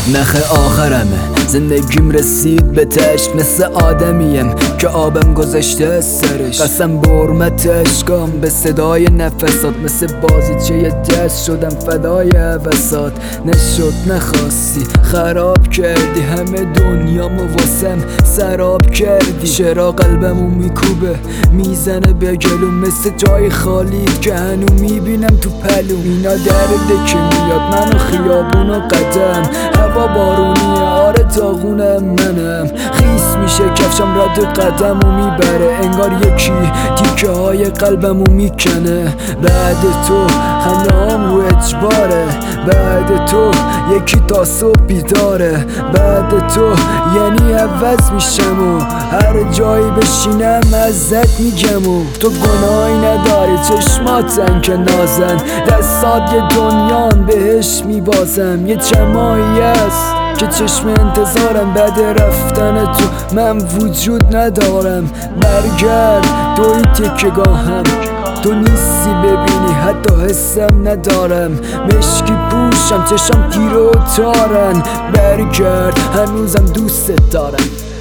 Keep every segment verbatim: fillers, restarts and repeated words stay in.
نخ آخرمه، زندگیم رسید به تشت. مثل آدمیم که آبم گذاشته از سرش. قسم به حرمت عشقام به صدای نفسات. مثل بازیچه یه دست شدم فدای عوضات. نشد نخواستی خراب کردی همه دنیامو واسم سراب کردی. چرا قلبمو میکوبه میزنه به گلوم مثل جای خالی که هنو میبینم تو پلوم. اینا درده که میاد منو خیابون و قدم. هوا بارونیه آره داغونم منم. خیس میشه کفشم رد قدمو میبره. انگار یکی تیکه های قلبمو میکنه. بعد تو خندهام رو اجباره. بعد تو یکی تا صبح بیداره. بعد تو یعنی عوض میشم و هر جایی بشینم ازت میگم و تو گناهی نداری. چشماتن که نازن دستات یه دنیان بهش میبازم. یه جمعی هست که چشم انتظارم بعد رفتن تو من وجود ندارم. برگرد توی تکگاهم تو نیستی ببینی حتی حسم ندارم. مشکی پوشم چشم تیر و تارن. برگرد هنوزم دوست دارم.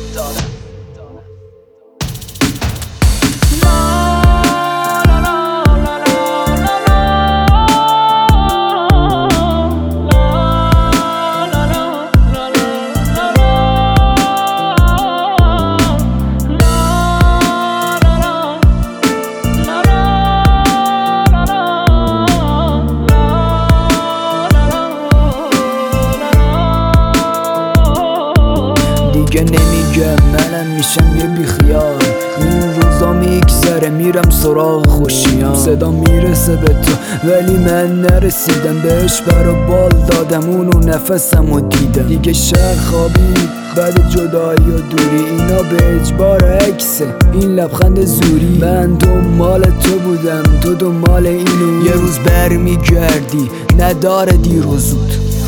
دیگه نمیگم منم میشم یه بیخیال. این روزا میگذره میرم سراغ خوشیام. صدا میرسه به تو ولی من نرسیدم بهش. برا بال دادم اونو نفسم و دیدم. دیگه شهر خوابید بعد جدایی و دوری. اینا به اجبار عکسه این لبخند زوری. من دنبال تو بودم تو دنبال اینو. یه روز برمیگردی نداره دیر و زود.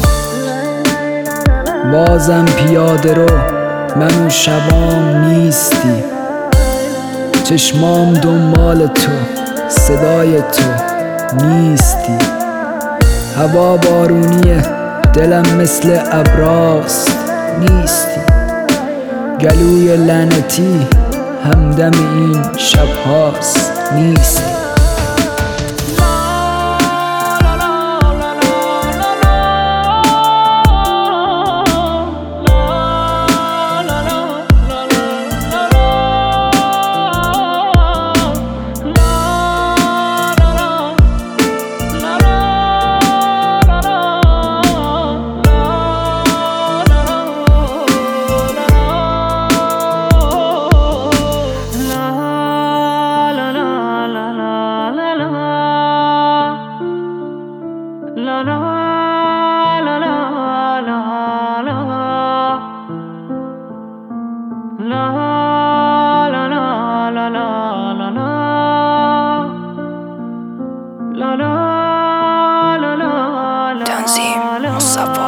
بازم پیاده رو من اون شبام نیستی. چشمام دنبال تو صدای تو نیستی. هوا بارونیه دلم مثل ابراست نیستی. گلوی لعنتی همدم این شب هاست نیستی. تنظیم مصطفی